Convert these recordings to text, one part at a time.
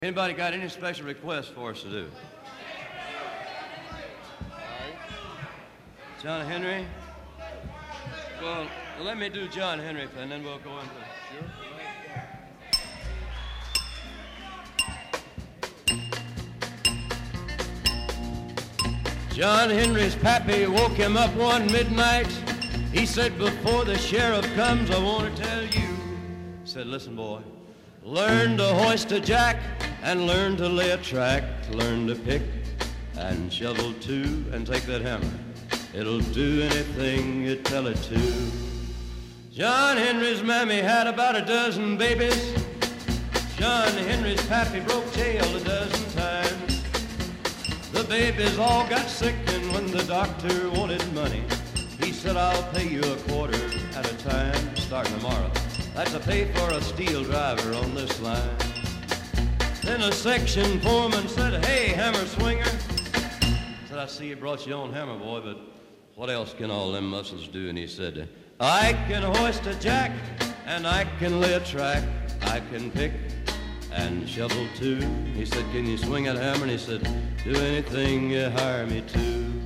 Anybody got any special requests for us to do? John Henry? Well, let me do John Henry, and then we'll go into it. Sure. John Henry's pappy woke him up one midnight. He said, before the sheriff comes, I want to tell you. He said, listen, boy, learn to hoist a jack and learn to lay a track. Learn to pick and shovel too, and take that hammer. It'll do anything you tell it to. John Henry's mammy had about a dozen babies. John Henry's pappy broke tail a dozen times. The babies all got sick, and when the doctor wanted money, he said, I'll pay you a quarter at a time, starting tomorrow. That's a pay for a steel driver on this line. Then a section foreman said, hey, hammer swinger. Said, I see you brought your own hammer, boy, but what else can all them muscles do? And he said, I can hoist a jack, and I can lay a track. I can pick and shovel too. He said, can you swing that hammer? And he said, do anything you hire me to.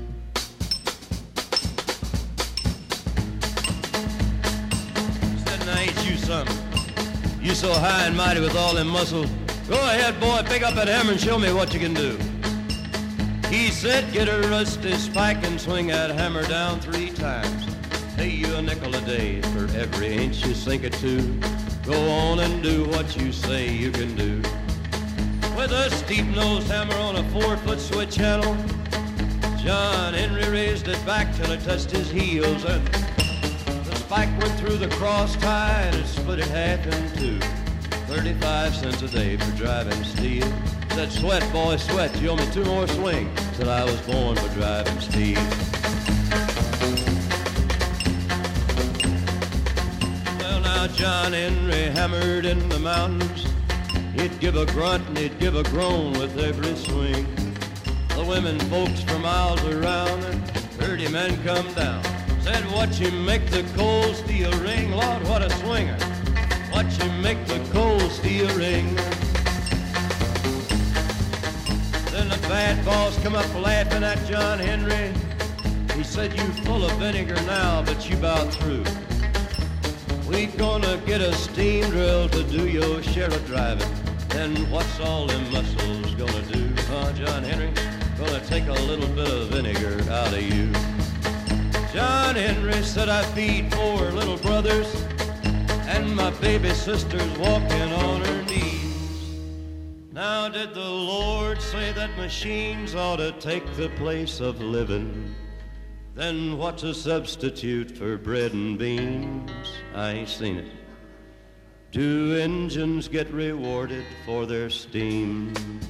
He said, now ain't you something? You so high and mighty with all them muscles. Go ahead, boy, pick up that hammer and show me what you can do. He said, get a rusty spike and swing that hammer down 3 times. Pay you a nickel a day for every inch you sink it to. Go on and do what you say you can do. With a steep-nosed hammer on a 4-foot switch handle, John Henry raised it back till it touched his heels, and the spike went through the cross tie and it split it half in two. 35 cents a day for driving steel. Said, sweat, boy, sweat. You owe me 2 more swings till I was born for driving steel. Well, now John Henry hammered in the mountains. He'd give a grunt and he'd give a groan with every swing. The women folks for miles around heard him and come down. Said, watch him make the cold steel ring. Lord, what a swinger. Watch him make the cold steel ring. Then the bad boss come up laughing at John Henry. He said, you full of vinegar now, but you about through. We gonna get a steam drill to do your share of driving. Then what's all them muscles gonna do? Huh, John Henry? Gonna take a little bit of vinegar out of you. John Henry said, I feed 4 little brothers, and my baby sister's walking on her knees. Now did the Lord say that machines ought to take the place of living? Then what's a substitute for bread and beans? I ain't seen it. Do engines get rewarded for their steam?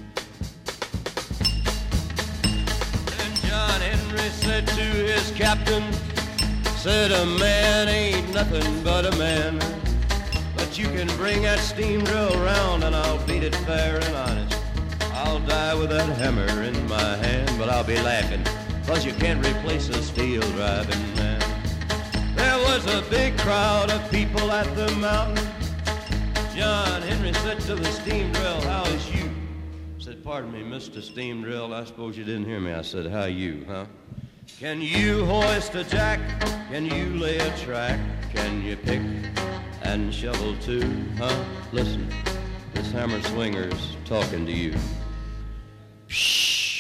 And John Henry said to his captain, said, a man ain't nothing but a man. But you can bring that steam drill around and I'll beat it fair and honest. I'll die with that hammer in my hand, but I'll be laughing, 'cause you can't replace a steel driving man. There was a big crowd of people at the mountain. John Henry said to the steam drill, how is you? Said, pardon me, Mr. Steam Drill, I suppose you didn't hear me. I said, how you, huh? Can you hoist a jack? Can you lay a track? Can you pick and shovel too, huh? Listen, this hammer swinger's talking to you. Psh.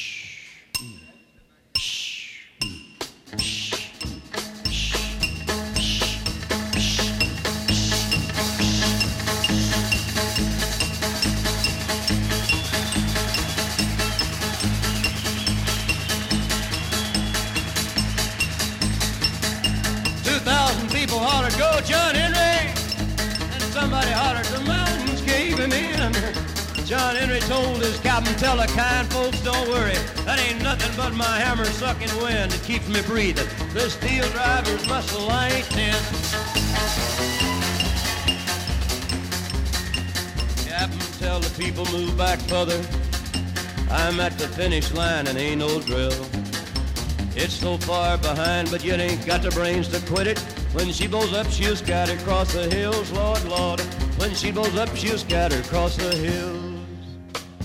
2,000 people hollered, go John Henry! And somebody hollered, the mountains gave him in. John Henry told his captain, tell the kind folks, don't worry. That ain't nothing but my hammer sucking wind that keeps me breathing. This steel driver's muscle I ain't thin. Captain, tell the people move back further. I'm at the finish line and ain't no drill. It's so far behind, but yet ain't got the brains to quit it. When she blows up, she'll scatter across the hills, Lord, Lord. When she blows up, she'll scatter across the hills.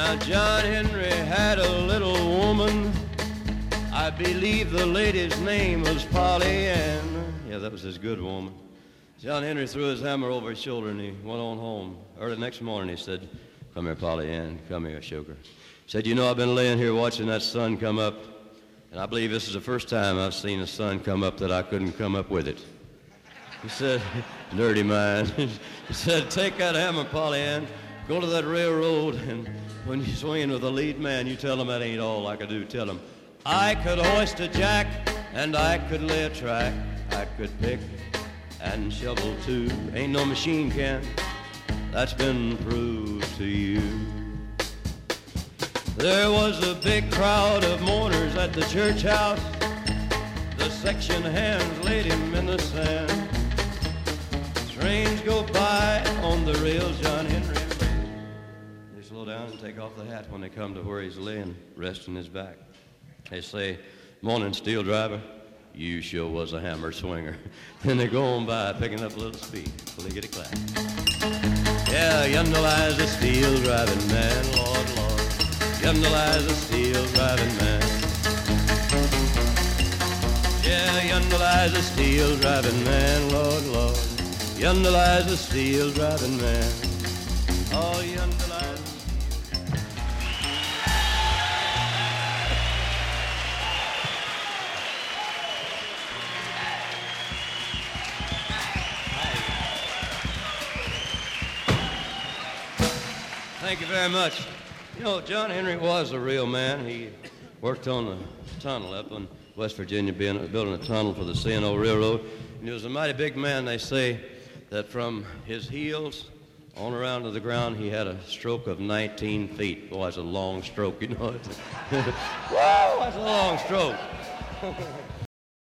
Now John Henry had a little woman. I believe the lady's name was Polly Ann. Yeah, that was his good woman. John Henry threw his hammer over his shoulder and he went on home. Early next morning he said, "Come here, Polly Ann, come here, sugar." He said, "You know, I've been laying here watching that sun come up, and I believe this is the first time I've seen a sun come up that I couldn't come up with it." He said, "Dirty mind." He said, "Take that hammer, Polly Ann, go to that railroad, and when you're swinging with the lead man, you tell him that ain't all I could do. Tell him, I could hoist a jack, and I could lay a track. I could pick and shovel too. Ain't no machine can. That's been proved to you." There was a big crowd of mourners at the church house. The section hands laid him in the sand. Trains go by on the rails, John Henry laid. They slow down and take off the hat when they come to where he's laying, resting his back. They say, "Morning, steel driver. You sure was a hammer swinger." Then they go on by, picking up a little speed. Clickety-clack. Yeah, yonder lies a steel driving man, Lord, Lord. Yonder lies a steel driving man. Yeah, yonder lies a steel driving man, Lord, Lord. Yonder lies a steel driving man. Oh, yonder lies a steel. Thank you very much. You know, John Henry was a real man. He worked on the tunnel up in West Virginia, building a tunnel for the C&O Railroad. And he was a mighty big man. They say that from his heels on around to the ground, he had a stroke of 19 feet. Boy, that's a long stroke, you know. Whoa, that's a long stroke.